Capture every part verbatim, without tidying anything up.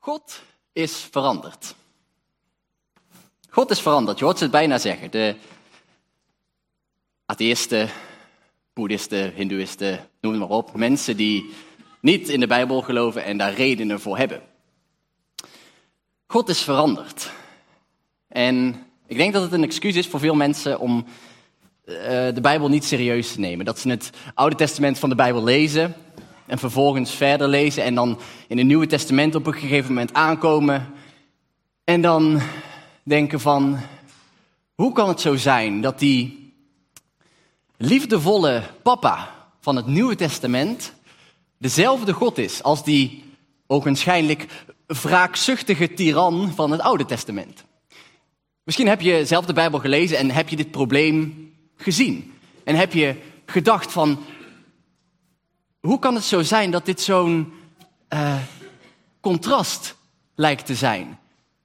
God is veranderd. God is veranderd. Je hoort ze het bijna zeggen. De atheïsten, boeddhisten, hindoeïsten, noem het maar op. Mensen die niet in de Bijbel geloven en daar redenen voor hebben. God is veranderd. En ik denk dat het een excuus is voor veel mensen om uh, de Bijbel niet serieus te nemen. Dat ze het Oude Testament van de Bijbel lezen en vervolgens verder lezen en dan in het Nieuwe Testament op een gegeven moment aankomen en dan denken van, hoe kan het zo zijn dat die liefdevolle papa van het Nieuwe Testament dezelfde God is als die ogenschijnlijk wraakzuchtige tiran van het Oude Testament? Misschien heb je zelf de Bijbel gelezen en heb je dit probleem gezien. En heb je gedacht van, hoe kan het zo zijn dat dit zo'n uh, contrast lijkt te zijn?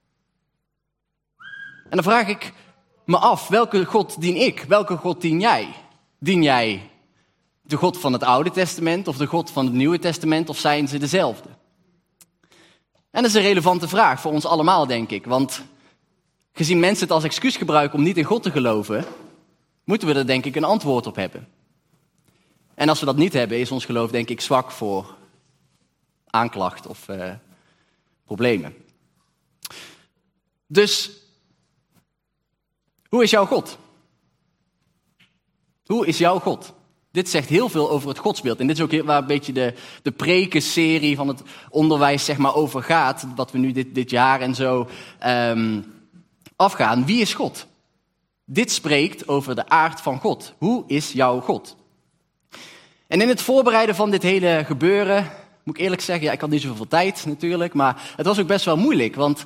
En dan vraag ik me af, welke God dien ik? Welke God dien jij? Dien jij de God van het Oude Testament of de God van het Nieuwe Testament, of zijn ze dezelfde? En dat is een relevante vraag voor ons allemaal, denk ik. Want gezien mensen het als excuus gebruiken om niet in God te geloven, moeten we er denk ik een antwoord op hebben. En als we dat niet hebben, is ons geloof denk ik zwak voor aanklacht of uh, problemen. Dus, hoe is jouw God? Hoe is jouw God? Dit zegt heel veel over het godsbeeld. En dit is ook waar een beetje de, de prekenserie van het onderwijs zeg maar, over gaat. Wat we nu dit, dit jaar en zo um, afgaan. Wie is God? Dit spreekt over de aard van God. Hoe is jouw God? En in het voorbereiden van dit hele gebeuren, moet ik eerlijk zeggen, ja, ik had niet zoveel tijd natuurlijk, maar het was ook best wel moeilijk. Want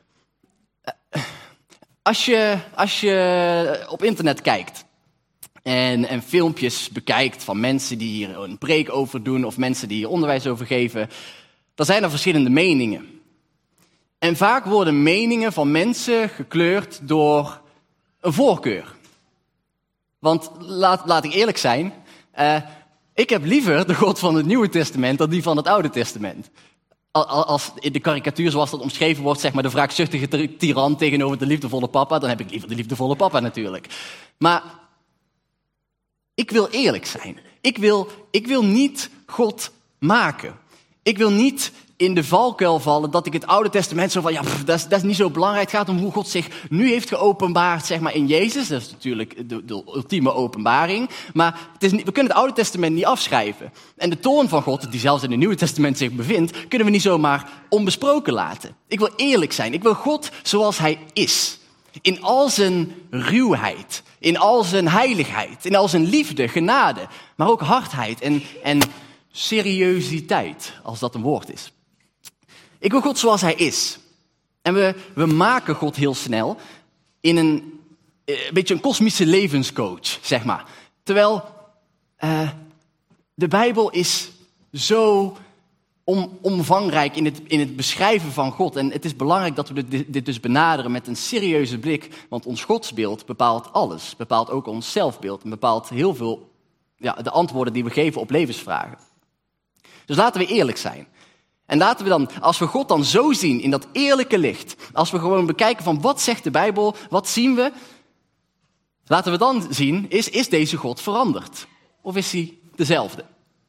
als je, als je op internet kijkt en, en filmpjes bekijkt van mensen die hier een preek over doen of mensen die hier onderwijs over geven, dan zijn er verschillende meningen. En vaak worden meningen van mensen gekleurd door een voorkeur. Want laat, laat ik eerlijk zijn, uh, ik heb liever de God van het Nieuwe Testament dan die van het Oude Testament. Als in de karikatuur zoals dat omschreven wordt, zeg maar de wraakzuchtige tiran tegenover de liefdevolle papa, dan heb ik liever de liefdevolle papa natuurlijk. Maar ik wil eerlijk zijn. Ik wil, ik wil niet God maken. Ik wil niet in de valkuil vallen dat ik het Oude Testament zo van, ja, pff, dat, is, dat is niet zo belangrijk. Het gaat om hoe God zich nu heeft geopenbaard, zeg maar, in Jezus. Dat is natuurlijk de, de ultieme openbaring. Maar het is niet, we kunnen het Oude Testament niet afschrijven. En de toorn van God, die zelfs in het Nieuwe Testament zich bevindt, kunnen we niet zomaar onbesproken laten. Ik wil eerlijk zijn. Ik wil God zoals hij is. In al zijn ruwheid, in al zijn heiligheid, in al zijn liefde, genade, maar ook hardheid en, en seriositeit, als dat een woord is. Ik wil God zoals hij is. En we, we maken God heel snel in een, een beetje een kosmische levenscoach, zeg maar. Terwijl uh, de Bijbel is zo om, omvangrijk in het, in het beschrijven van God. En het is belangrijk dat we dit, dit dus benaderen met een serieuze blik. Want ons godsbeeld bepaalt alles. Bepaalt ook ons zelfbeeld. En bepaalt heel veel ja, de antwoorden die we geven op levensvragen. Dus laten we eerlijk zijn. En laten we dan, als we God dan zo zien in dat eerlijke licht, als we gewoon bekijken van wat zegt de Bijbel, wat zien we, laten we dan zien, is, is deze God veranderd? Of is hij dezelfde?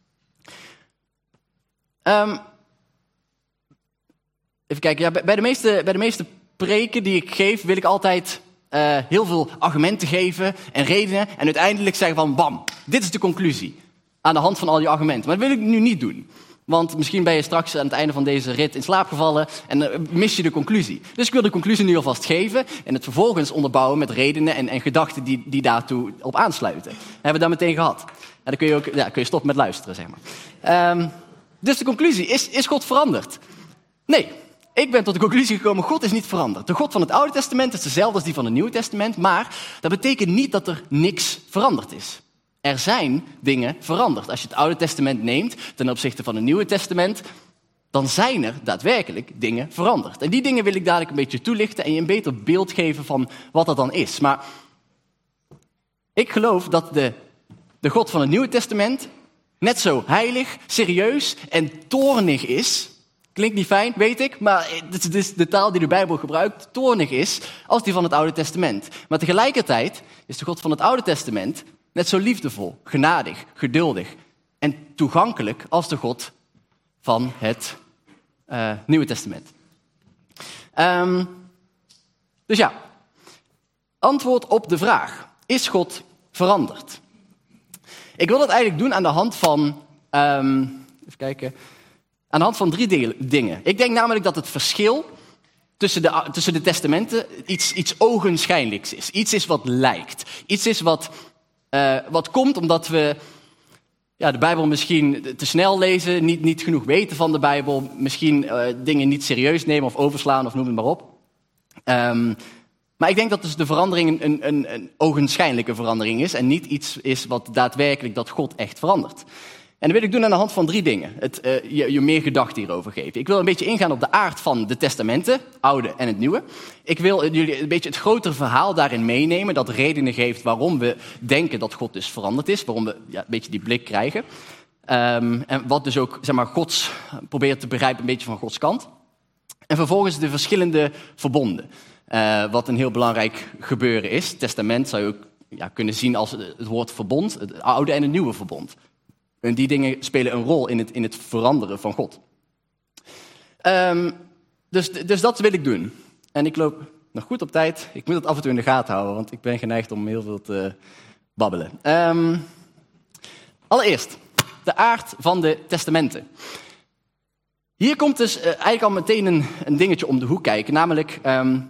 Um, even kijken, ja, bij, de meeste, bij de meeste preken die ik geef, wil ik altijd uh, heel veel argumenten geven en redenen en uiteindelijk zeggen van bam, dit is de conclusie aan de hand van al die argumenten. Maar dat wil ik nu niet doen. Want misschien ben je straks aan het einde van deze rit in slaap gevallen en dan mis je de conclusie. Dus ik wil de conclusie nu alvast geven en het vervolgens onderbouwen met redenen en, en gedachten die, die daartoe op aansluiten. Dat hebben we dat meteen gehad. En dan kun je ook ja, kun je stoppen met luisteren, zeg maar. Um, dus de conclusie, is, is God veranderd? Nee, ik ben tot de conclusie gekomen, God is niet veranderd. De God van het Oude Testament is dezelfde als die van het Nieuwe Testament, maar dat betekent niet dat er niks veranderd is. Er zijn dingen veranderd. Als je het Oude Testament neemt ten opzichte van het Nieuwe Testament, dan zijn er daadwerkelijk dingen veranderd. En die dingen wil ik dadelijk een beetje toelichten en je een beter beeld geven van wat dat dan is. Maar ik geloof dat de, de God van het Nieuwe Testament net zo heilig, serieus en toornig is Klinkt niet fijn, weet ik, maar het is de taal die de Bijbel gebruikt, toornig is als die van het Oude Testament. Maar tegelijkertijd is de God van het Oude Testament net zo liefdevol, genadig, geduldig en toegankelijk als de God van het uh, Nieuwe Testament. Um, dus ja, antwoord op de vraag, is God veranderd? Ik wil dat eigenlijk doen aan de hand van, um, even kijken, aan de hand van drie deel, dingen. Ik denk namelijk dat het verschil tussen de, tussen de testamenten iets, iets ogenschijnlijks is. Iets is wat lijkt. Iets is wat, uh, wat komt omdat we ja, de Bijbel misschien te snel lezen, niet, niet genoeg weten van de Bijbel, misschien uh, dingen niet serieus nemen of overslaan of noem het maar op. Um, maar ik denk dat dus de verandering een, een, een ogenschijnlijke verandering is en niet iets is wat daadwerkelijk dat God echt verandert. En dat wil ik doen aan de hand van drie dingen. Het, uh, je, je meer gedachten hierover geven. Ik wil een beetje ingaan op de aard van de testamenten, oude en het nieuwe. Ik wil jullie een beetje het grotere verhaal daarin meenemen, dat redenen geeft waarom we denken dat God dus veranderd is, waarom we ja, een beetje die blik krijgen. Um, en wat dus ook, zeg maar, Gods, probeert te begrijpen een beetje van Gods kant. En vervolgens de verschillende verbonden. Uh, wat een heel belangrijk gebeuren is. Het testament zou je ook ja, kunnen zien als het woord verbond, het oude en het nieuwe verbond. En die dingen spelen een rol in het, in het veranderen van God. Um, dus, dus dat wil ik doen. En ik loop nog goed op tijd. Ik moet het af en toe in de gaten houden, want ik ben geneigd om heel veel te babbelen. Um, allereerst, de aard van de testamenten. Hier komt dus uh, eigenlijk al meteen een, een dingetje om de hoek kijken. Namelijk, um,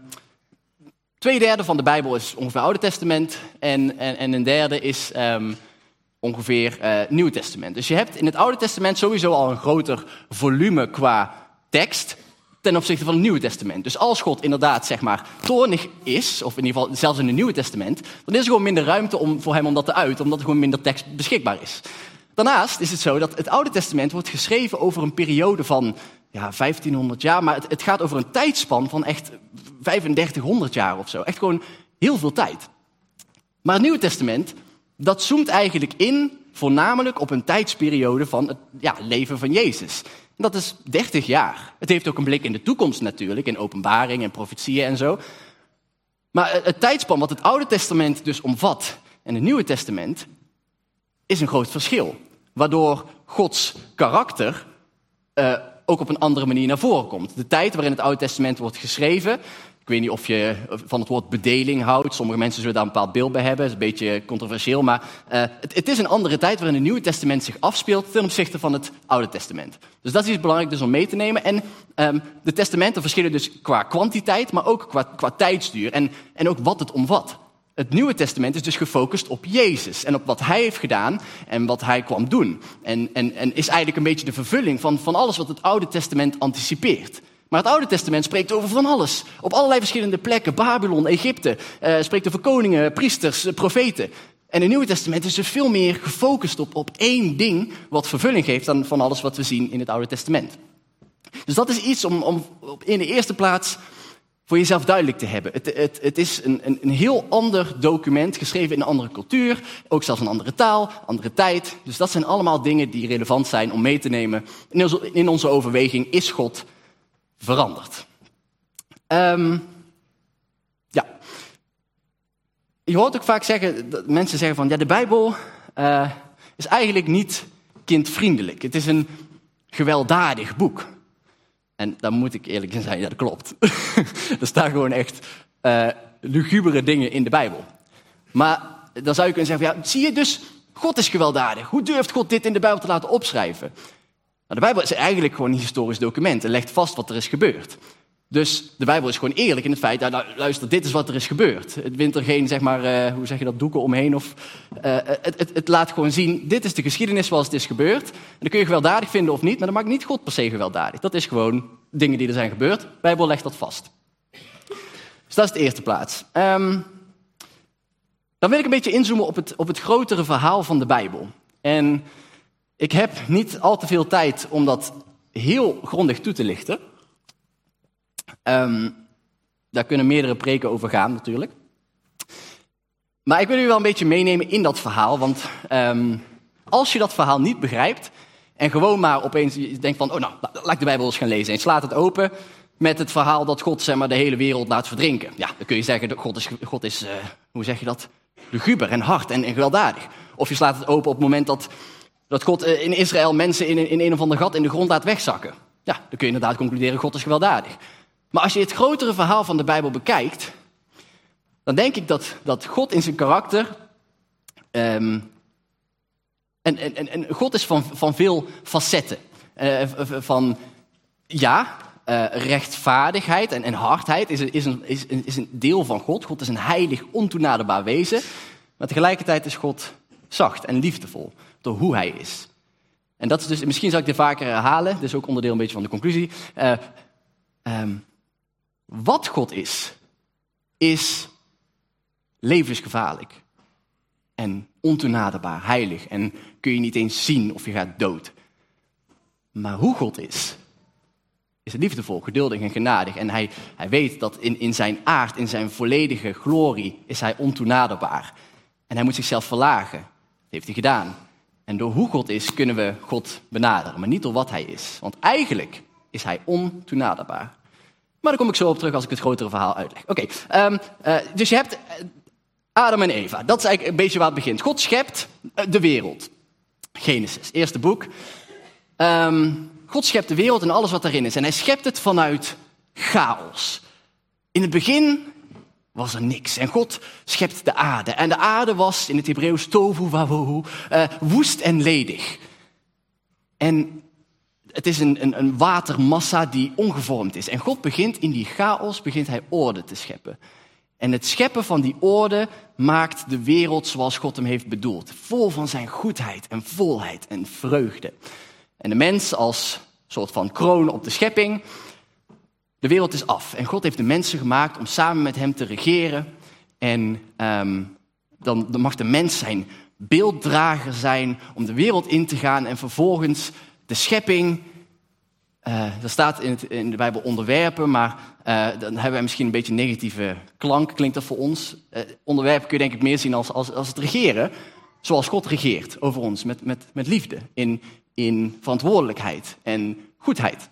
twee derde van de Bijbel is ongeveer Oude Testament. En, en, en een derde is um, ongeveer uh, Nieuw Testament. Dus je hebt in het Oude Testament sowieso al een groter volume qua tekst ten opzichte van het Nieuwe Testament. Dus als God inderdaad, zeg maar, toornig is, of in ieder geval zelfs in het Nieuwe Testament, dan is er gewoon minder ruimte om, voor hem om dat te uiten, omdat er gewoon minder tekst beschikbaar is. Daarnaast is het zo dat het Oude Testament wordt geschreven over een periode van ja, vijftienhonderd jaar, maar het, het gaat over een tijdspan van echt vijfendertighonderd jaar of zo. Echt gewoon heel veel tijd. Maar het Nieuwe Testament, dat zoomt eigenlijk in voornamelijk op een tijdsperiode van het ja, leven van Jezus. En dat is dertig jaar. Het heeft ook een blik in de toekomst natuurlijk, in openbaring en profetieën en zo. Maar het tijdspan wat het Oude Testament dus omvat en het Nieuwe Testament is een groot verschil. Waardoor Gods karakter uh, ook op een andere manier naar voren komt. De tijd waarin het Oude Testament wordt geschreven. Ik weet niet of je van het woord bedeling houdt. Sommige mensen zullen daar een bepaald beeld bij hebben. Dat is een beetje controversieel. Maar uh, het, het is een andere tijd waarin het Nieuwe Testament zich afspeelt ten opzichte van het Oude Testament. Dus dat is iets belangrijks dus om mee te nemen. En um, de testamenten verschillen dus qua kwantiteit, maar ook qua, qua tijdsduur. En, en ook wat het omvat. Het Nieuwe Testament is dus gefocust op Jezus en op wat hij heeft gedaan en wat hij kwam doen. En, en, en is eigenlijk een beetje de vervulling van, van alles wat het Oude Testament anticipeert. Maar het Oude Testament spreekt over van alles. Op allerlei verschillende plekken. Babylon, Egypte. Uh, spreekt over koningen, priesters, uh, profeten. En het Nieuwe Testament is dus veel meer gefocust op, op één ding wat vervulling geeft aan van alles wat we zien in het Oude Testament. Dus dat is iets om, om in de eerste plaats voor jezelf duidelijk te hebben. Het, het, het is een, een, een heel ander document, geschreven in een andere cultuur. Ook zelfs een andere taal, andere tijd. Dus dat zijn allemaal dingen die relevant zijn om mee te nemen in onze, in onze overweging. Is God veranderd? Um, ja. Je hoort ook vaak zeggen, dat mensen zeggen van, ja, de Bijbel uh, is eigenlijk niet kindvriendelijk. Het is een gewelddadig boek. En daar moet ik eerlijk in zijn, ja, dat klopt. Er staan gewoon echt uh, lugubere dingen in de Bijbel. Maar dan zou je kunnen zeggen, ja, zie je dus, God is gewelddadig. Hoe durft God dit in de Bijbel te laten opschrijven? Nou, de Bijbel is eigenlijk gewoon een historisch document. Het legt vast wat er is gebeurd. Dus de Bijbel is gewoon eerlijk in het feit, nou, luister, dit is wat er is gebeurd. Het wint er geen, zeg maar, uh, hoe zeg je dat, doeken omheen. Of, uh, het, het, het laat gewoon zien, dit is de geschiedenis zoals het is gebeurd. En dat kun je gewelddadig vinden of niet, maar dat maakt niet God per se gewelddadig. Dat is gewoon dingen die er zijn gebeurd. De Bijbel legt dat vast. Dus dat is de eerste plaats. Um, dan wil ik een beetje inzoomen op het, op het grotere verhaal van de Bijbel. En ik heb niet al te veel tijd om dat heel grondig toe te lichten. Um, daar kunnen meerdere preken over gaan natuurlijk. Maar ik wil u wel een beetje meenemen in dat verhaal. Want um, als je dat verhaal niet begrijpt En gewoon maar opeens je denkt van, oh nou, laat ik de Bijbel eens gaan lezen. En je slaat het open met het verhaal dat God zeg maar, de hele wereld laat verdrinken. Ja, dan kun je zeggen, dat God is, God is uh, hoe zeg je dat, luguber en hard en, en gewelddadig. Of je slaat het open op het moment dat, dat God uh, in Israël mensen in, in een of ander gat in de grond laat wegzakken. Ja, dan kun je inderdaad concluderen, God is gewelddadig. Maar als je het grotere verhaal van de Bijbel bekijkt, dan denk ik dat, dat God in zijn karakter... Um, en, en, en God is van, van veel facetten. Uh, van, ja, uh, rechtvaardigheid en, en hardheid is, is, een, is, een, is een deel van God. God is een heilig, ontoenaderbaar wezen. Maar tegelijkertijd is God zacht en liefdevol door hoe hij is. En dat is dus, misschien zal ik dit vaker herhalen, dit is ook onderdeel een beetje van de conclusie. Uh, um, wat God is, is levensgevaarlijk. En ontoenaderbaar, heilig. En kun je niet eens zien of je gaat dood. Maar hoe God is, is liefdevol, geduldig en genadig. En hij, hij weet dat in, in zijn aard, in zijn volledige glorie, is hij ontoenaderbaar. En hij moet zichzelf verlagen. Dat heeft hij gedaan. En door hoe God is, kunnen we God benaderen. Maar niet door wat hij is. Want eigenlijk is hij ontoenaderbaar. Maar daar kom ik zo op terug als ik het grotere verhaal uitleg. Oké, okay, um, uh, dus je hebt... Uh, Adam en Eva, dat is eigenlijk een beetje waar het begint. God schept de wereld. Genesis, eerste boek. Um, God schept de wereld en alles wat erin is. En hij schept het vanuit chaos. In het begin was er niks. En God schept de aarde. En de aarde was in het Hebreeuws tovu wabohu, uh, woest en ledig. En het is een, een, een watermassa die ongevormd is. En God begint in die chaos, begint hij orde te scheppen. En het scheppen van die orde maakt de wereld zoals God hem heeft bedoeld. Vol van zijn goedheid en volheid en vreugde. En de mens als soort van kroon op de schepping. De wereld is af. En God heeft de mensen gemaakt om samen met hem te regeren. En um, dan, dan mag de mens zijn beelddrager zijn om de wereld in te gaan. En vervolgens de schepping... Uh, er staat in, het, in de Bijbel onderwerpen, maar uh, dan hebben wij misschien een beetje een negatieve klank, klinkt dat voor ons. Uh, onderwerpen kun je denk ik meer zien als, als, als het regeren, zoals God regeert over ons, met, met, met liefde, in, in verantwoordelijkheid en goedheid.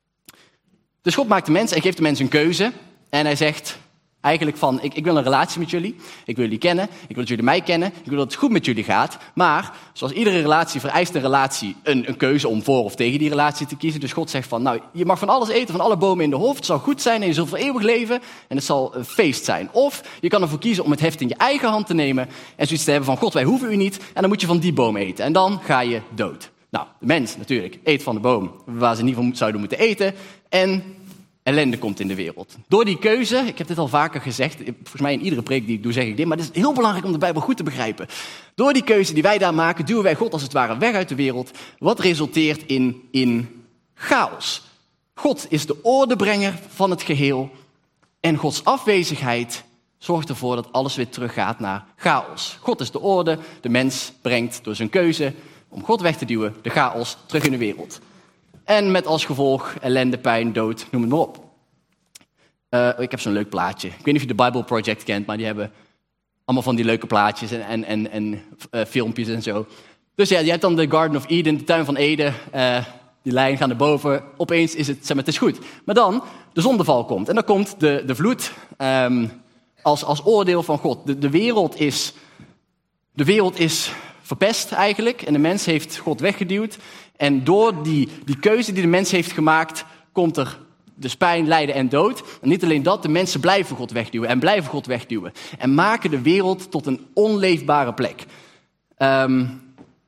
Dus God maakt de mens en geeft de mens een keuze en hij zegt eigenlijk van, ik, ik wil een relatie met jullie, ik wil jullie kennen, ik wil dat jullie mij kennen, ik wil dat het goed met jullie gaat, maar zoals iedere relatie vereist een relatie een, een keuze om voor of tegen die relatie te kiezen. Dus God zegt van, nou, je mag van alles eten, van alle bomen in de hof, het zal goed zijn en je zult voor eeuwig leven en het zal een feest zijn. Of je kan ervoor kiezen om het heft in je eigen hand te nemen en zoiets te hebben van, God, wij hoeven u niet en dan moet je van die boom eten en dan ga je dood. Nou, de mens natuurlijk eet van de boom waar ze niet van zouden moeten eten en... ellende komt in de wereld. Door die keuze, ik heb dit al vaker gezegd, volgens mij in iedere preek die ik doe zeg ik dit, maar het is heel belangrijk om de Bijbel goed te begrijpen. Door die keuze die wij daar maken, duwen wij God als het ware weg uit de wereld, wat resulteert in, in chaos. God is de ordebrenger van het geheel en Gods afwezigheid zorgt ervoor dat alles weer teruggaat naar chaos. God is de orde, de mens brengt door zijn keuze om God weg te duwen de chaos terug in de wereld. En met als gevolg ellende, pijn, dood, noem het maar op. Uh, ik heb zo'n leuk plaatje. Ik weet niet of je de Bible Project kent, maar die hebben allemaal van die leuke plaatjes en, en, en, en uh, filmpjes en zo. Dus ja, je hebt dan de Garden of Eden, de tuin van Eden. Uh, die lijn gaat naar boven. Opeens is het, zeg maar, het is goed. Maar dan, de zondeval komt. En dan komt de, de vloed um, als, als oordeel van God. De, de, wereld is, de wereld is verpest eigenlijk. En de mens heeft God weggeduwd. En door die, die keuze die de mens heeft gemaakt, komt er dus pijn, lijden en dood. En niet alleen dat, de mensen blijven God wegduwen en blijven God wegduwen. En maken de wereld tot een onleefbare plek. Um,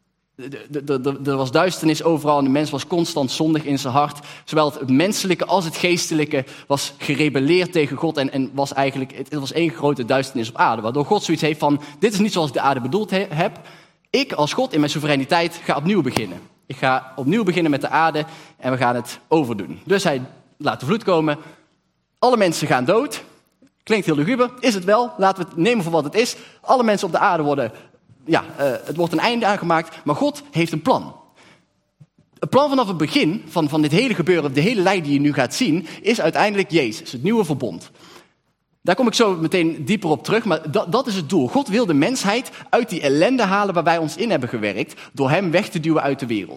er was duisternis overal en de mens was constant zondig in zijn hart. Zowel het menselijke als het geestelijke was gerebelleerd tegen God. En, en was eigenlijk, het was één grote duisternis op aarde. Waardoor God zoiets heeft van, dit is niet zoals ik de aarde bedoeld he, heb. Ik als God in mijn soevereiniteit ga opnieuw beginnen. Ik ga opnieuw beginnen met de aarde en we gaan het overdoen. Dus hij laat de vloed komen. Alle mensen gaan dood. Klinkt heel luguber. Is het wel. Laten we het nemen voor wat het is. Alle mensen op de aarde worden... Ja, uh, het wordt een einde aangemaakt. Maar God heeft een plan. Het plan vanaf het begin van, van dit hele gebeuren, de hele lijn die je nu gaat zien, is uiteindelijk Jezus, het nieuwe verbond. Daar kom ik zo meteen dieper op terug, maar dat, dat is het doel. God wil de mensheid uit die ellende halen waar wij ons in hebben gewerkt, door hem weg te duwen uit de wereld.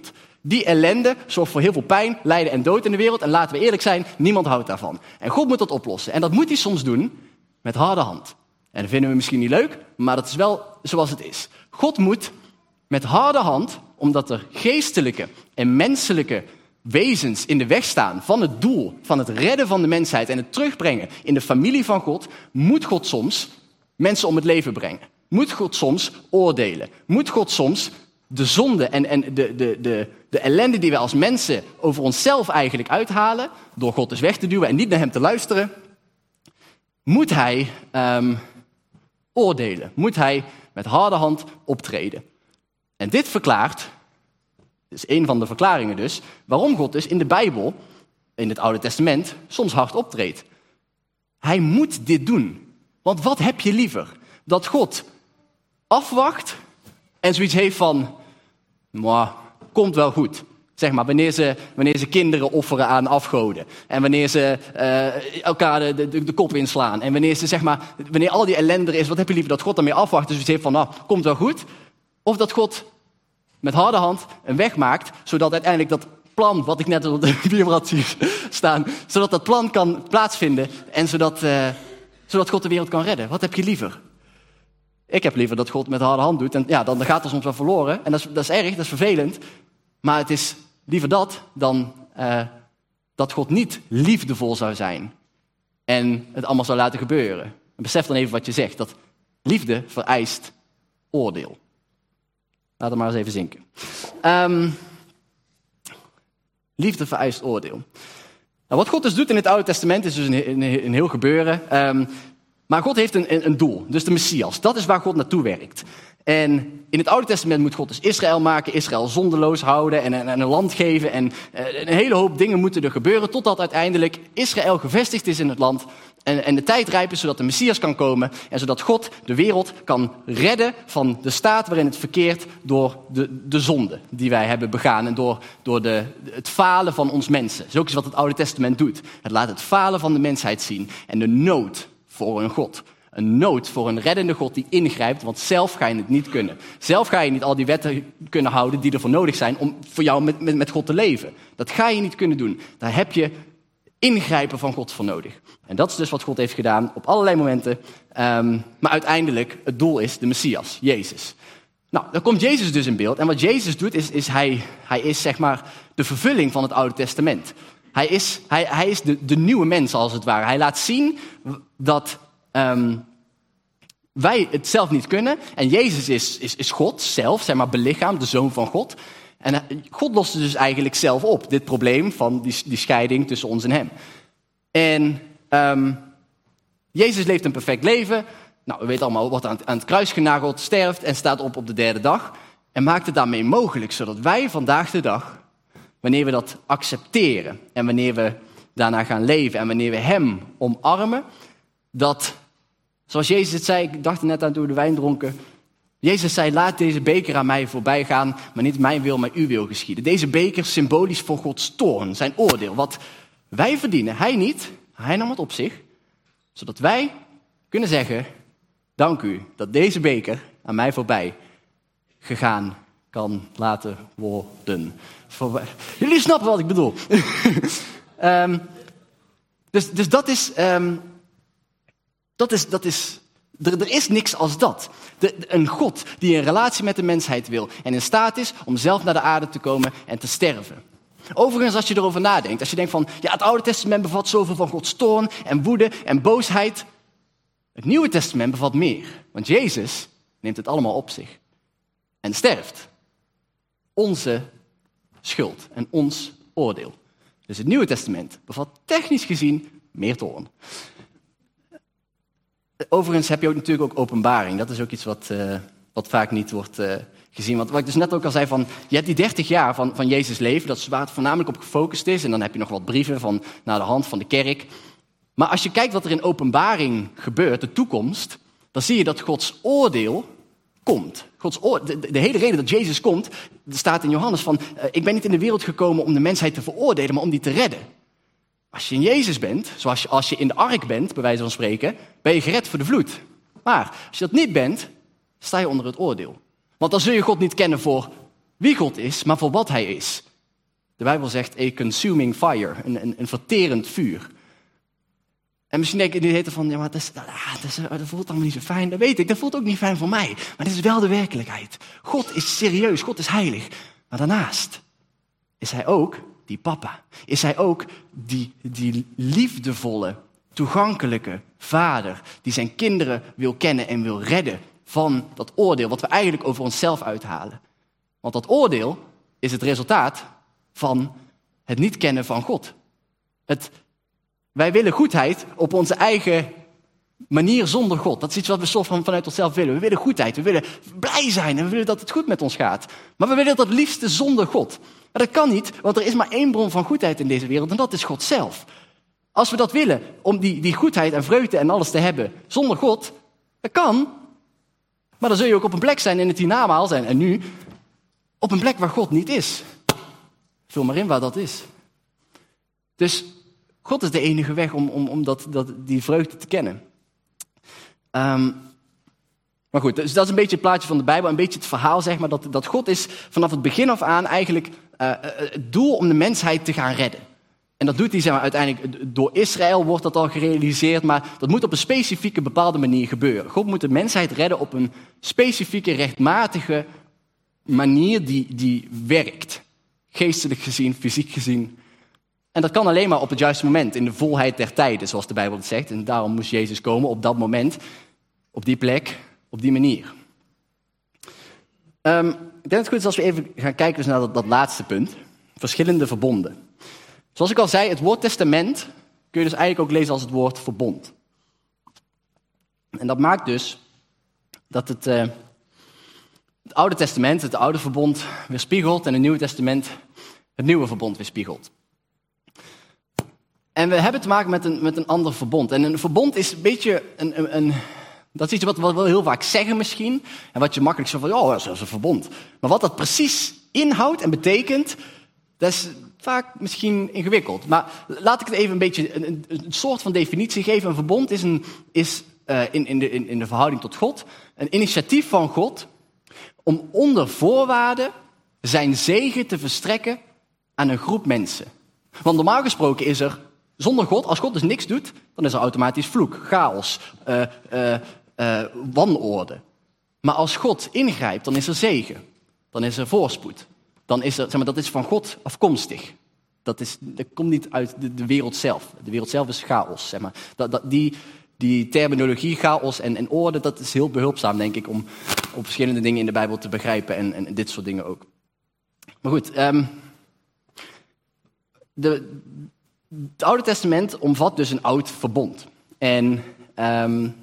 Die ellende zorgt voor heel veel pijn, lijden en dood in de wereld. En laten we eerlijk zijn, niemand houdt daarvan. En God moet dat oplossen. En dat moet hij soms doen met harde hand. En dat vinden we misschien niet leuk, maar dat is wel zoals het is. God moet met harde hand, omdat er geestelijke en menselijke wezens in de weg staan van het doel, van het redden van de mensheid en het terugbrengen in de familie van God, moet God soms mensen om het leven brengen. Moet God soms oordelen. Moet God soms de zonde en, en de, de, de, de ellende die wij als mensen over onszelf eigenlijk uithalen, door God dus weg te duwen en niet naar hem te luisteren, moet hij um, oordelen. Moet hij met harde hand optreden. En dit verklaart, dit is een van de verklaringen dus, waarom God dus in de Bijbel, in het Oude Testament, soms hard optreedt. Hij moet dit doen. Want wat heb je liever? Dat God afwacht en zoiets heeft van, mwah, komt wel goed. Zeg maar, wanneer ze, wanneer ze kinderen offeren aan afgoden. En wanneer ze uh, elkaar de, de, de kop inslaan. En wanneer ze, zeg maar, wanneer al die ellende er is, wat heb je liever? Dat God daarmee afwacht en zoiets heeft van, nou, komt wel goed. Of dat God met harde hand een weg maakt, zodat uiteindelijk dat plan, wat ik net op de bierblad zie staan, zodat dat plan kan plaatsvinden en zodat, uh, zodat God de wereld kan redden. Wat heb je liever? Ik heb liever dat God met harde hand doet. En ja, dan gaat er soms wel verloren. En dat is, dat is erg, dat is vervelend. Maar het is liever dat dan uh, dat God niet liefdevol zou zijn. En het allemaal zou laten gebeuren. En besef dan even wat je zegt. Dat liefde vereist oordeel. Laat het maar eens even zinken. Um, liefde vereist oordeel. Nou, wat God dus doet in het Oude Testament is dus een, een, een heel gebeuren. Um, maar God heeft een, een, een doel. Dus de Messias. Dat is waar God naartoe werkt. En in het Oude Testament moet God dus Israël maken, Israël zondeloos houden en, en, en een land geven. En uh, een hele hoop dingen moeten er gebeuren, totdat uiteindelijk Israël gevestigd is in het land. En, en de tijd rijp is, zodat de Messias kan komen. En zodat God de wereld kan redden van de staat waarin het verkeert door de, de zonde die wij hebben begaan. En door, door de, het falen van ons mensen. Dat is ook iets wat het Oude Testament doet. Het laat het falen van de mensheid zien. En de nood voor een God. Een nood voor een reddende God die ingrijpt, want zelf ga je het niet kunnen. Zelf ga je niet al die wetten kunnen houden die ervoor nodig zijn om voor jou met, met, met God te leven. Dat ga je niet kunnen doen. Daar heb je ingrijpen van God voor nodig. En dat is dus wat God heeft gedaan op allerlei momenten. Um, maar uiteindelijk, het doel is de Messias, Jezus. Nou, dan komt Jezus dus in beeld. En wat Jezus doet, is, is hij, hij is zeg maar de vervulling van het Oude Testament. Hij is, hij, hij is de, de nieuwe mens, als het ware. Hij laat zien dat Um, wij het zelf niet kunnen. En Jezus is, is, is God zelf, zeg maar belichaamd, de Zoon van God. En God loste dus eigenlijk zelf op, dit probleem van die, die scheiding tussen ons en hem. En um, Jezus leeft een perfect leven. Nou, we weten allemaal, wordt aan het, aan het kruis genageld, sterft en staat op op de derde dag. En maakt het daarmee mogelijk, zodat wij vandaag de dag, wanneer we dat accepteren en wanneer we daarna gaan leven en wanneer we hem omarmen, dat, zoals Jezus het zei, ik dacht er net aan toen we de wijn dronken. Jezus zei, laat deze beker aan mij voorbij gaan, maar niet mijn wil, maar uw wil geschieden. Deze beker symbolisch voor Gods toorn, zijn oordeel. Wat wij verdienen, hij niet, hij nam het op zich. Zodat wij kunnen zeggen, dank u dat deze beker aan mij voorbij gegaan kan laten worden. Voorbij. Jullie snappen wat ik bedoel. um, dus, dus dat is... Um, Dat is, dat is, er, er is niks als dat. De, de, een God die een relatie met de mensheid wil en in staat is om zelf naar de aarde te komen en te sterven. Overigens, als je erover nadenkt, als je denkt van, ja, het Oude Testament bevat zoveel van Gods toorn en woede en boosheid. Het Nieuwe Testament bevat meer, want Jezus neemt het allemaal op zich en sterft. Onze schuld en ons oordeel. Dus het Nieuwe Testament bevat technisch gezien meer toorn. Overigens heb je ook natuurlijk ook openbaring. Dat is ook iets wat, uh, wat vaak niet wordt uh, gezien. Want wat ik dus net ook al zei, van, je hebt die dertig jaar van, van Jezus leven, dat is waar het voornamelijk op gefocust is. En dan heb je nog wat brieven van, naar de hand van de kerk. Maar als je kijkt wat er in openbaring gebeurt, de toekomst, dan zie je dat Gods oordeel komt. Gods oordeel, de, de hele reden dat Jezus komt, er staat in Johannes van, uh, ik ben niet in de wereld gekomen om de mensheid te veroordelen, maar om die te redden. Als je in Jezus bent, zoals je, als je in de ark bent, bij wijze van spreken, ben je gered voor de vloed. Maar als je dat niet bent, sta je onder het oordeel. Want dan zul je God niet kennen voor wie God is, maar voor wat hij is. De Bijbel zegt a consuming fire, een, een, een verterend vuur. En misschien denk je nu van, ja, maar dat, is, ah, dat, is, dat voelt allemaal niet zo fijn. Dat weet ik, dat voelt ook niet fijn voor mij. Maar dit is wel de werkelijkheid. God is serieus, God is heilig. Maar daarnaast is hij ook die papa. Is hij ook die, die liefdevolle, toegankelijke vader die zijn kinderen wil kennen en wil redden van dat oordeel wat we eigenlijk over onszelf uithalen. Want dat oordeel is het resultaat van het niet kennen van God. Het, wij willen goedheid op onze eigen manier zonder God. Dat is iets wat we soort van vanuit onszelf willen. We willen goedheid, we willen blij zijn en we willen dat het goed met ons gaat. Maar we willen dat het liefste zonder God. Maar dat kan niet, want er is maar één bron van goedheid in deze wereld en dat is God zelf. Als we dat willen, om die, die goedheid en vreugde en alles te hebben zonder God, dat kan. Maar dan zul je ook op een plek zijn in het hiernamaals zijn en nu, op een plek waar God niet is. Vul maar in waar dat is. Dus God is de enige weg om, om, om dat, dat, die vreugde te kennen. Um, maar goed, dus dat is een beetje het plaatje van de Bijbel, een beetje het verhaal, zeg maar, dat, dat God is vanaf het begin af aan eigenlijk uh, het doel om de mensheid te gaan redden. En dat doet hij, zeg maar, uiteindelijk door Israël wordt dat al gerealiseerd, maar dat moet op een specifieke bepaalde manier gebeuren. God moet de mensheid redden op een specifieke, rechtmatige manier die, die werkt. Geestelijk gezien, fysiek gezien. En dat kan alleen maar op het juiste moment, in de volheid der tijden, zoals de Bijbel het zegt. En daarom moest Jezus komen op dat moment, op die plek, op die manier. Um, ik denk dat het goed is als we even gaan kijken dus naar dat, dat laatste punt. Verschillende verbonden. Zoals ik al zei, het woord testament kun je dus eigenlijk ook lezen als het woord verbond. En dat maakt dus dat het, uh, het Oude Testament, het Oude Verbond, weerspiegelt en het Nieuwe Testament het Nieuwe Verbond weerspiegelt. En we hebben te maken met een, met een ander verbond. En een verbond is een beetje een... een, een dat is iets wat we wel heel vaak zeggen misschien. En wat je makkelijk zo van, oh, dat is een verbond. Maar wat dat precies inhoudt en betekent, dat is vaak misschien ingewikkeld. Maar laat ik het even een beetje een, een, een soort van definitie geven. Een verbond is, een, is uh, in, in, de, in, in de verhouding tot God een initiatief van God om onder voorwaarden zijn zegen te verstrekken aan een groep mensen. Want normaal gesproken is er zonder God, als God dus niks doet, dan is er automatisch vloek, chaos, uh, uh, uh, wanorde. Maar als God ingrijpt, dan is er zegen. Dan is er voorspoed. Dan is er, zeg maar, dat is van God afkomstig. Dat, is, dat komt niet uit de, de wereld zelf. De wereld zelf is chaos. Zeg maar. dat, dat, die, die terminologie, chaos en, en orde, dat is heel behulpzaam, denk ik, om op verschillende dingen in de Bijbel te begrijpen en, en dit soort dingen ook. Maar goed, um, de, het Oude Testament omvat dus een oud verbond. En um,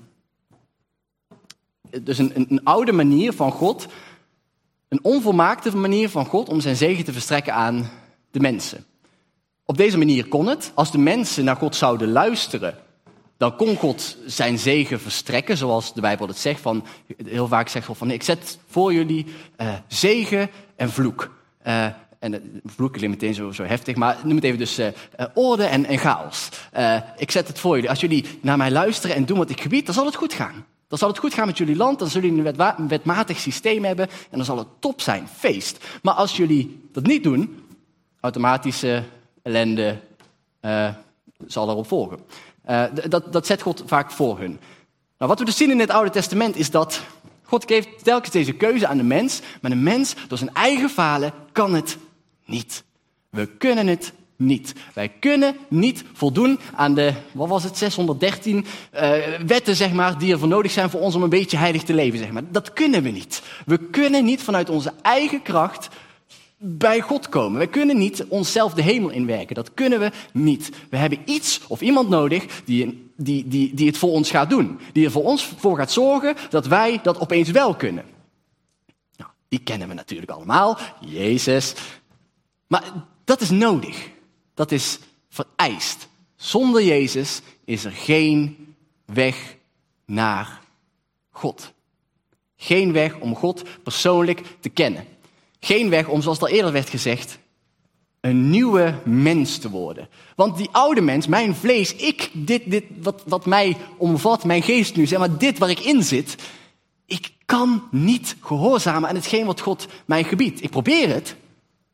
dus een, een, een oude manier van God, een onvolmaakte manier van God om zijn zegen te verstrekken aan de mensen. Op deze manier kon het. Als de mensen naar God zouden luisteren, dan kon God zijn zegen verstrekken, zoals de Bijbel het zegt. Van, heel vaak zegt God van, ik zet voor jullie uh, zegen en vloek. Uh, en uh, vloek klinkt meteen zo, zo heftig, maar noem het even dus uh, uh, orde en, en chaos. Uh, ik zet het voor jullie. Als jullie naar mij luisteren en doen wat ik gebied, dan zal het goed gaan. Dan zal het goed gaan met jullie land, dan zullen jullie een wetwa- wetmatig systeem hebben en dan zal het top zijn, feest. Maar als jullie dat niet doen, automatische ellende uh, zal erop volgen. Uh, dat, dat zet God vaak voor hun. Nou, wat we dus zien in het Oude Testament is dat God geeft telkens deze keuze aan de mens, maar de mens door zijn eigen falen kan het niet. We kunnen het niet. Wij kunnen niet voldoen aan de, wat was het, zeshonderddertien uh, wetten, zeg maar, die er voor nodig zijn voor ons om een beetje heilig te leven, zeg maar. Dat kunnen we niet. We kunnen niet vanuit onze eigen kracht bij God komen. Wij kunnen niet onszelf de hemel inwerken. Dat kunnen we niet. We hebben iets of iemand nodig die, die, die, die het voor ons gaat doen. Die er voor ons voor gaat zorgen dat wij dat opeens wel kunnen. Nou, die kennen we natuurlijk allemaal. Jezus. Maar dat is nodig. Dat is vereist. Zonder Jezus is er geen weg naar God. Geen weg om God persoonlijk te kennen. Geen weg om, zoals al eerder werd gezegd, een nieuwe mens te worden. Want die oude mens, mijn vlees, ik, dit, dit wat, wat mij omvat, mijn geest nu, zeg maar, dit waar ik in zit, ik kan niet gehoorzamen aan hetgeen wat God mij gebiedt. Ik probeer het,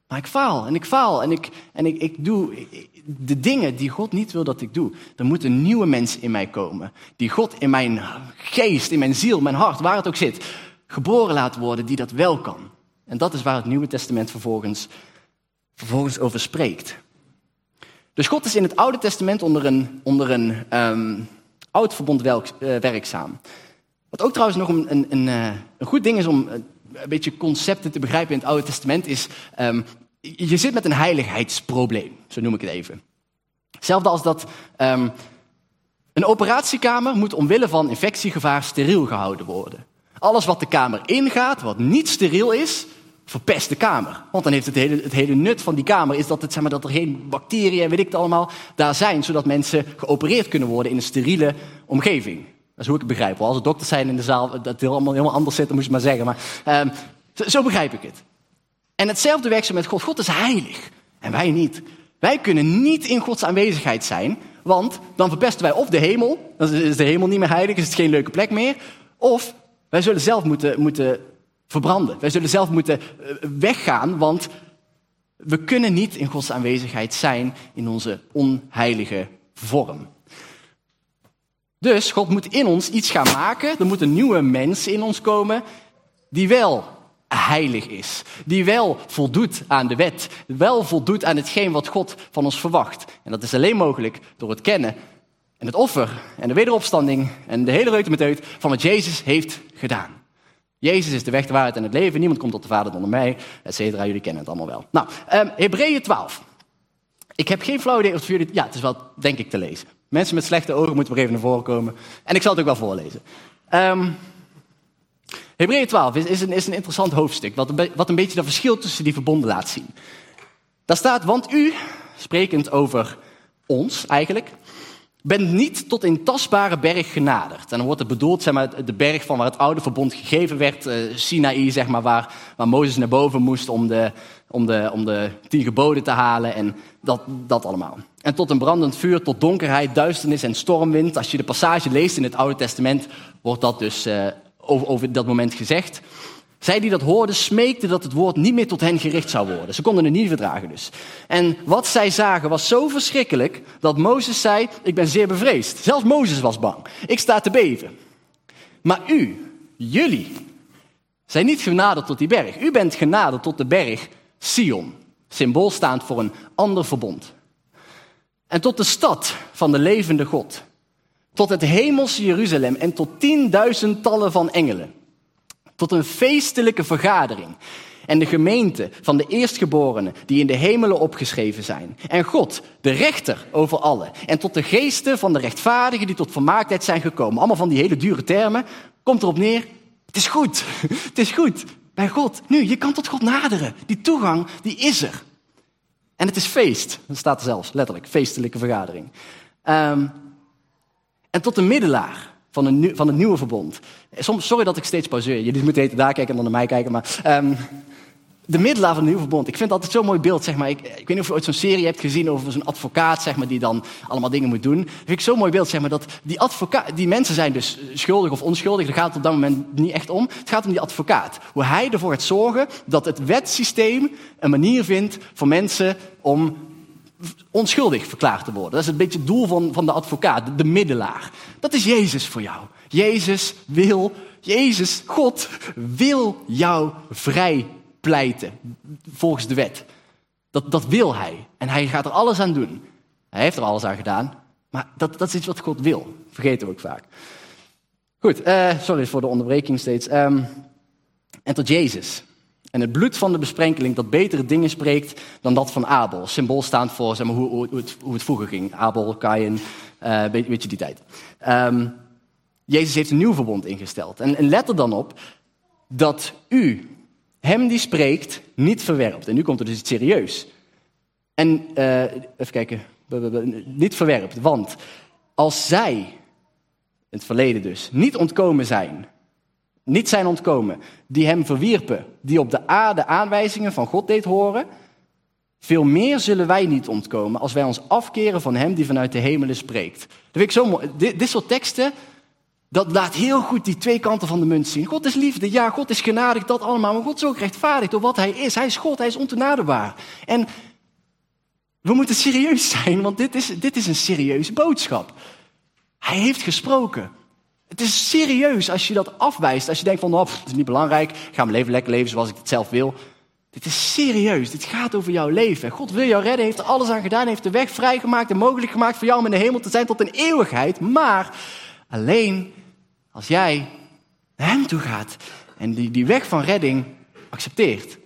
Maar ik faal en ik faal en ik, en ik, ik doe de dingen die God niet wil dat ik doe. Er moet een nieuwe mens in mij komen. Die God in mijn geest, in mijn ziel, mijn hart, waar het ook zit, geboren laat worden die dat wel kan. En dat is waar het Nieuwe Testament vervolgens, vervolgens over spreekt. Dus God is in het Oude Testament onder een, onder een um, oud verbond welk, uh, werkzaam. Wat ook trouwens nog een, een, een, uh, een goed ding is om een beetje concepten te begrijpen in het Oude Testament is, um, je zit met een heiligheidsprobleem, zo noem ik het even. Hetzelfde als dat um, een operatiekamer moet omwille van infectiegevaar steriel gehouden worden. Alles wat de kamer ingaat, wat niet steriel is, verpest de kamer. Want dan heeft het hele, het hele nut van die kamer is dat, het, zeg maar, dat er geen bacteriën en weet ik het allemaal daar zijn, zodat mensen geopereerd kunnen worden in een steriele omgeving. Dat is hoe ik het begrijp. Als er dokters zijn in de zaal, dat het allemaal helemaal anders zit, dan moet je het maar zeggen. Maar um, zo, zo begrijp ik het. En hetzelfde werkt zo met God. God is heilig en wij niet. Wij kunnen niet in Gods aanwezigheid zijn, want dan verpesten wij of de hemel, dan is de hemel niet meer heilig, is het geen leuke plek meer, of wij zullen zelf moeten, moeten verbranden. Wij zullen zelf moeten weggaan, want we kunnen niet in Gods aanwezigheid zijn in onze onheilige vorm. Dus God moet in ons iets gaan maken. Er moet een nieuwe mens in ons komen die wel heilig is. Die wel voldoet aan de wet. Wel voldoet aan hetgeen wat God van ons verwacht. En dat is alleen mogelijk door het kennen en het offer en de wederopstanding en de hele reutemeteut van wat Jezus heeft gedaan. Jezus is de weg, de waarheid en het leven. Niemand komt tot de Vader dan door mij, et cetera. Jullie kennen het allemaal wel. Nou, um, Hebreeën twaalf. Ik heb geen flauw idee of het voor jullie... Ja, het is wel, denk ik, te lezen. Mensen met slechte ogen moeten maar even naar voren komen. En ik zal het ook wel voorlezen. Um, Hebreeën twaalf is, is, een, is een interessant hoofdstuk, wat een, wat een beetje dat verschil tussen die verbonden laat zien. Daar staat, want u, sprekend over ons eigenlijk, bent niet tot een tastbare berg genaderd. En dan wordt het bedoeld, zeg maar, de berg van waar het oude verbond gegeven werd, uh, Sinaï, zeg maar, waar, waar Mozes naar boven moest om de, om de, om de tien geboden te halen en dat, dat allemaal. En tot een brandend vuur, tot donkerheid, duisternis en stormwind. Als je de passage leest in het Oude Testament, wordt dat dus uh, over, over dat moment gezegd. Zij die dat hoorden, smeekten dat het woord niet meer tot hen gericht zou worden. Ze konden het niet verdragen dus. En wat zij zagen was zo verschrikkelijk dat Mozes zei, ik ben zeer bevreesd. Zelfs Mozes was bang. Ik sta te beven. Maar u, jullie, zijn niet genaderd tot die berg. U bent genaderd tot de berg Sion. Symbool staand voor een ander verbond. En tot de stad van de levende God. Tot het hemelse Jeruzalem en tot tienduizendtallen van engelen. Tot een feestelijke vergadering en de gemeente van de eerstgeborenen die in de hemelen opgeschreven zijn. En God, de rechter over allen. En tot de geesten van de rechtvaardigen die tot vermaaktheid zijn gekomen. Allemaal van die hele dure termen. Komt erop neer, het is goed. Het is goed bij God. Nu, je kan tot God naderen. Die toegang, die is er. En het is feest. Dat staat er zelfs, letterlijk. Feestelijke vergadering. Um, en tot de middelaar. Van, een, van het nieuwe verbond. Soms, sorry dat ik steeds pauzeer. Jullie moeten eten daar kijken en dan naar mij kijken. Maar um, de middelaar van het nieuwe verbond. Ik vind het altijd zo'n mooi beeld. Zeg maar. ik, ik weet niet of je ooit zo'n serie hebt gezien over zo'n advocaat, zeg maar, die dan allemaal dingen moet doen. Dat vind ik zo'n mooi beeld. Zeg maar, dat die, advocaat, die mensen zijn dus schuldig of onschuldig. Daar gaat het op dat moment niet echt om. Het gaat om die advocaat. Hoe hij ervoor gaat zorgen dat het wetsysteem een manier vindt voor mensen om onschuldig verklaard te worden. Dat is een beetje het doel van, van de advocaat, de, de middelaar. Dat is Jezus voor jou. Jezus wil, Jezus, God, wil jou vrij pleiten volgens de wet. Dat, dat wil hij. En hij gaat er alles aan doen. Hij heeft er alles aan gedaan, maar dat, dat is iets wat God wil. Vergeten we ook vaak. Goed, uh, sorry voor de onderbreking steeds. Um, en tot Jezus. En het bloed van de besprenkeling dat betere dingen spreekt dan dat van Abel. Symbool staand voor, zeg maar, hoe, hoe, het, hoe het vroeger ging. Abel, Kaïn, uh, weet, weet je die tijd. Um, Jezus heeft een nieuw verbond ingesteld. En, en let er dan op dat u hem die spreekt niet verwerpt. En nu komt er dus iets serieus. En, uh, even kijken, niet verwerpt. Want als zij, in het verleden dus, niet ontkomen zijn... niet zijn ontkomen, die hem verwierpen, die op de aarde aanwijzingen van God deed horen, veel meer zullen wij niet ontkomen als wij ons afkeren van hem die vanuit de hemelen spreekt. Dat vind ik zo mooi. Dit, dit soort teksten, dat laat heel goed die twee kanten van de munt zien. God is liefde, ja, God is genadig, dat allemaal. Maar God is ook rechtvaardig door wat hij is. Hij is God, hij is ontoenaderbaar. En we moeten serieus zijn, want dit is, dit is een serieuze boodschap. Hij heeft gesproken. Het is serieus als je dat afwijst. Als je denkt van, oh, pff, het is niet belangrijk. Ik ga mijn leven lekker leven zoals ik het zelf wil. Dit is serieus. Dit gaat over jouw leven. God wil jou redden, heeft er alles aan gedaan. Heeft de weg vrijgemaakt en mogelijk gemaakt voor jou om in de hemel te zijn tot een eeuwigheid. Maar alleen als jij naar hem toe gaat en die, die weg van redding accepteert.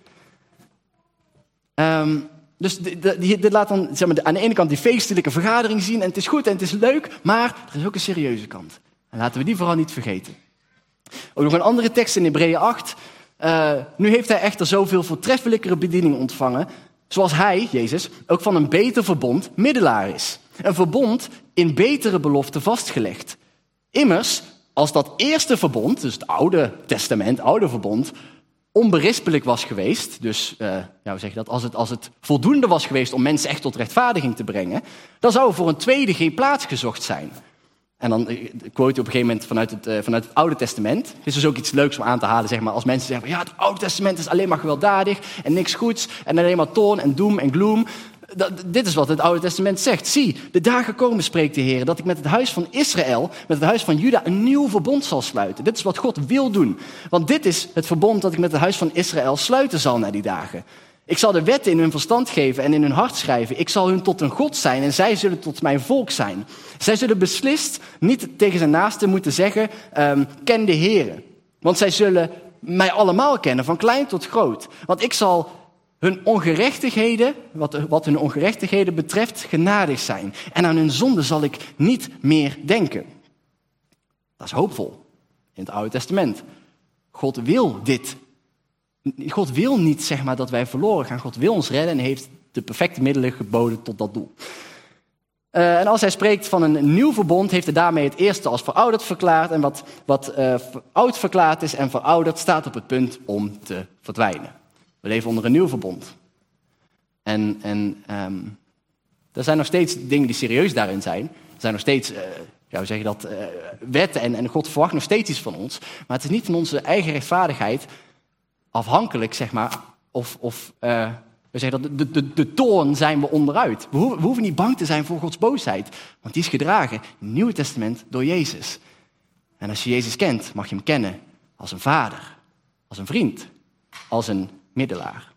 Um, dus dit laat dan zeg maar, aan de ene kant die feestelijke vergadering zien. En het is goed en het is leuk, maar er is ook een serieuze kant. En laten we die vooral niet vergeten. Ook nog een andere tekst in Hebreeën acht. Uh, nu heeft hij echter zoveel voortreffelijkere bedieningen ontvangen, zoals hij, Jezus, ook van een beter verbond middelaar is. Een verbond in betere beloften vastgelegd. Immers, als dat eerste verbond, dus het Oude Testament, Oude Verbond, onberispelijk was geweest, dus uh, ja, hoe zeg je dat, als het, als het voldoende was geweest om mensen echt tot rechtvaardiging te brengen, dan zou er voor een tweede geen plaats gezocht zijn. En dan quote je op een gegeven moment vanuit het, uh, vanuit het Oude Testament. Het is dus ook iets leuks om aan te halen, zeg maar, als mensen zeggen, ja, het Oude Testament is alleen maar gewelddadig en niks goeds en alleen maar toorn en doem en gloom. Dat, dit is wat het Oude Testament zegt. Zie, de dagen komen, spreekt de Heer, dat ik met het huis van Israël, met het huis van Juda, een nieuw verbond zal sluiten. Dit is wat God wil doen. Want dit is het verbond dat ik met het huis van Israël sluiten zal na die dagen. Ik zal de wetten in hun verstand geven en in hun hart schrijven. Ik zal hun tot een God zijn en zij zullen tot mijn volk zijn. Zij zullen beslist niet tegen zijn naasten moeten zeggen, um, ken de Heere. Want zij zullen mij allemaal kennen, van klein tot groot. Want ik zal hun ongerechtigheden, wat, wat hun ongerechtigheden betreft, genadig zijn. En aan hun zonde zal ik niet meer denken. Dat is hoopvol in het Oude Testament. God wil dit. God wil niet, zeg maar, dat wij verloren gaan. God wil ons redden en heeft de perfecte middelen geboden tot dat doel. Uh, en als hij spreekt van een nieuw verbond, heeft hij daarmee het eerste als verouderd verklaard. En wat, wat uh, oud verklaard is en verouderd, staat op het punt om te verdwijnen. We leven onder een nieuw verbond. En, en um, er zijn nog steeds dingen die serieus daarin zijn. Er zijn nog steeds, uh, ja, hoe zeg je dat, uh, wetten en, en God verwacht nog steeds iets van ons. Maar het is niet van onze eigen rechtvaardigheid afhankelijk, zeg maar, of, of uh, we zeggen dat de, de, de toorn zijn we onderuit. We hoeven, we hoeven niet bang te zijn voor Gods boosheid, want die is gedragen in het Nieuwe Testament door Jezus. En als je Jezus kent, mag je hem kennen als een vader, als een vriend, als een middelaar.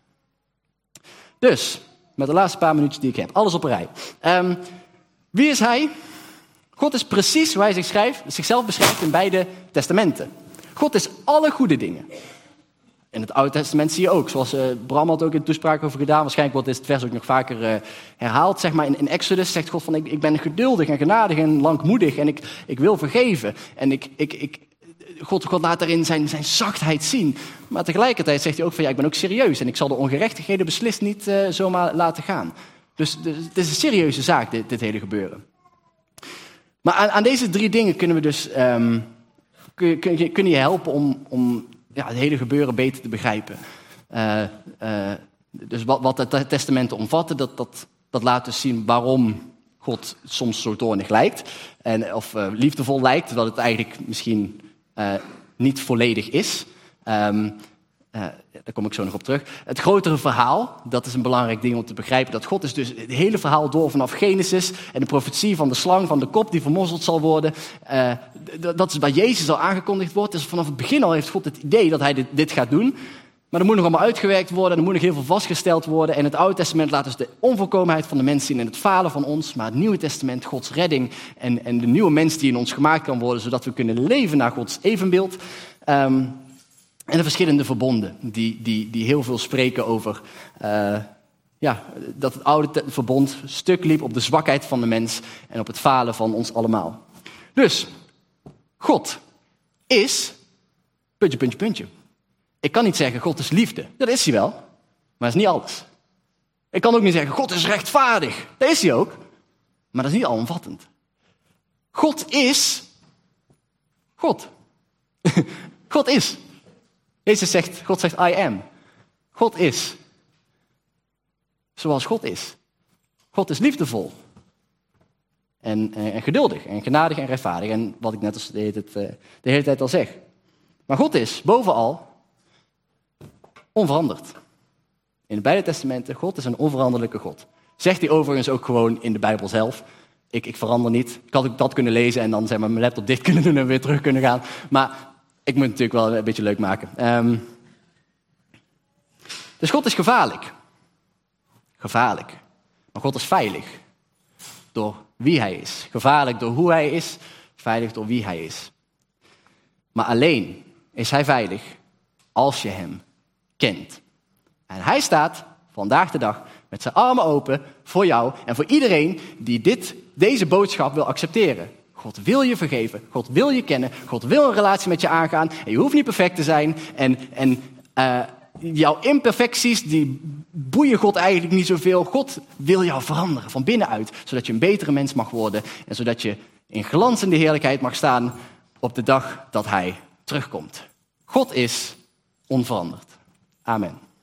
Dus, met de laatste paar minuutjes die ik heb, alles op een rij. Um, wie is hij? God is precies hoe hij zich schrijft, zichzelf beschrijft in beide testamenten. God is alle goede dingen. In het Oude Testament zie je ook, zoals uh, Bram had ook een toespraak over gedaan, waarschijnlijk wordt dit vers ook nog vaker uh, herhaald. Zeg maar in, in Exodus zegt God van, ik, ik ben geduldig en genadig en langmoedig en ik, ik wil vergeven. En ik, ik, ik, God, God laat daarin zijn, zijn zachtheid zien. Maar tegelijkertijd zegt hij ook van, ja, ik ben ook serieus en ik zal de ongerechtigheden beslist niet uh, zomaar laten gaan. Dus, dus het is een serieuze zaak, dit, dit hele gebeuren. Maar aan, aan deze drie dingen kunnen we dus um, kun, kun, kun je helpen om, om ja, het hele gebeuren beter te begrijpen. Uh, uh, dus wat, wat het testamenten omvatten, dat, dat, dat laat dus zien waarom God soms zo toornig lijkt. En, of uh, liefdevol lijkt, terwijl het eigenlijk misschien uh, niet volledig is. Um, Uh, daar kom ik zo nog op terug. Het grotere verhaal, dat is een belangrijk ding om te begrijpen. Dat God is dus het hele verhaal door vanaf Genesis en de profetie van de slang, van de kop die vermorzeld zal worden. Uh, d- dat is bij Jezus al aangekondigd wordt. Dus vanaf het begin al heeft God het idee dat hij dit, dit gaat doen. Maar er moet nog allemaal uitgewerkt worden, er moet nog heel veel vastgesteld worden. En het Oude Testament laat dus de onvolkomenheid van de mens zien en het falen van ons. Maar het Nieuwe Testament, Gods redding en, en de nieuwe mens die in ons gemaakt kan worden, zodat we kunnen leven naar Gods evenbeeld. Um, En de verschillende verbonden, die, die, die heel veel spreken over uh, ja, dat het oude te- verbond stuk liep op de zwakheid van de mens en op het falen van ons allemaal. Dus, God is, puntje, puntje, puntje. Ik kan niet zeggen, God is liefde. Dat is hij wel, maar dat is niet alles. Ik kan ook niet zeggen, God is rechtvaardig. Dat is hij ook, maar dat is niet alomvattend. God is God. God is. Jezus zegt, God zegt, I am. God is. Zoals God is. God is liefdevol. en, en, en geduldig en genadig en rechtvaardig. En wat ik net als de hele, tijd, de hele tijd al zeg. Maar God is bovenal onveranderd. In de beide testamenten, God is een onveranderlijke God. Zegt hij overigens ook gewoon in de Bijbel zelf. Ik, ik verander niet. Ik had ook dat kunnen lezen en dan zeg maar, mijn laptop dicht kunnen doen en weer terug kunnen gaan. Maar ik moet het natuurlijk wel een beetje leuk maken. Um, dus God is gevaarlijk. Gevaarlijk. Maar God is veilig. Door wie hij is. Gevaarlijk door hoe hij is. Veilig door wie hij is. Maar alleen is hij veilig als je hem kent. En hij staat vandaag de dag met zijn armen open voor jou en voor iedereen die dit, deze boodschap wil accepteren. God wil je vergeven, God wil je kennen, God wil een relatie met je aangaan. En je hoeft niet perfect te zijn. En, en uh, jouw imperfecties, die boeien God eigenlijk niet zoveel. God wil jou veranderen van binnenuit, zodat je een betere mens mag worden. En zodat je in glanzende heerlijkheid mag staan op de dag dat hij terugkomt. God is onveranderd. Amen.